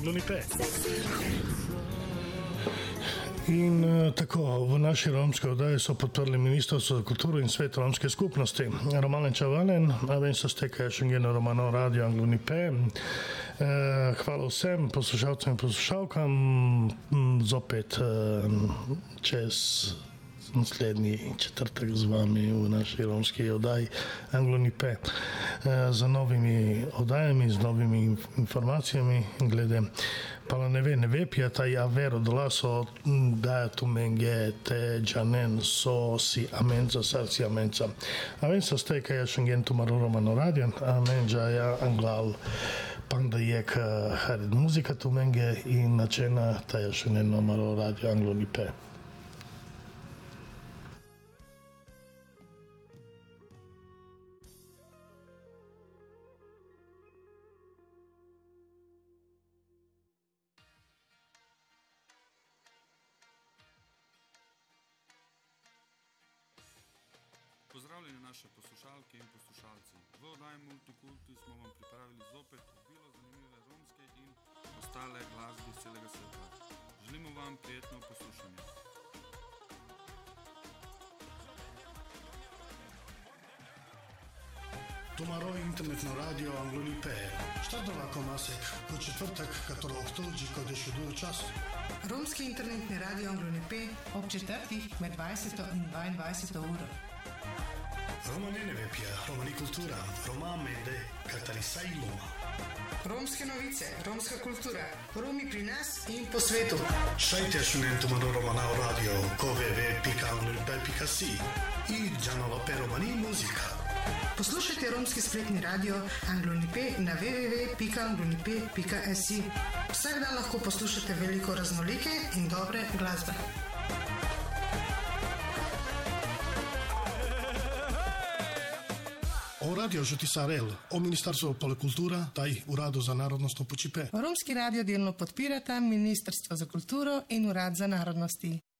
Glunipe. In tako, v naši romski oddaji so podprli Ministrstvo za kulturo in Svet romske skupnosti. Roman Čavalen, Avensa Steka, Šengeno Romano, Radio Glunipe. Hvala vsem poslušalcem in poslušalkam. Zopet čez naslednji četrtek z vami v naši romski oddaji Glunipe z novimi oddajami, z novimi informacijami glede pa ne ve pijata ja vero dolaso da tu menge te džanen so si amenca sarci amenca. Avensa Steka ja Schengen tu Maro Romano Radio, amenđa ja anglal panda jek harid muzika tu menge i načena ta ja Schengen Maro Radio Glunipe.
Pozdravljeni naše poslušalke in poslušalci. V oddaji Multikulti smo vam pripravili zopet obilo zanimive romske in ostale glasbe iz celega sveta. Želimo vam prijetno poslušanje.
Tomaro интернетно радио Glunipe. Šta dovako masek u četvrtak, katero obtoži, ko je še dol čas?
Romski internetni radio Glunipe ob četrtih med 20 in 22 uro.
Roma ne vepija, Roma ni kultura, Roma mende, kateri saj loma.
Romske novice, romska kultura, Romi pri nas in po svetu.
Šajte šunen Tomaro Romana radio, www.glunipe.si i Giannolope Romani muzika.
Poslušajte romski spletni radio Glunipe na www.glunipe.si. Vsak dan lahko poslušate veliko raznolike in dobre glasbe.
O radio Žutisarel, o Ministarstvo pole kultura, taj Uradu za narodnostno počipe.
Romski radio delno podpirata Ministrstvo za kulturo in Urad za narodnosti.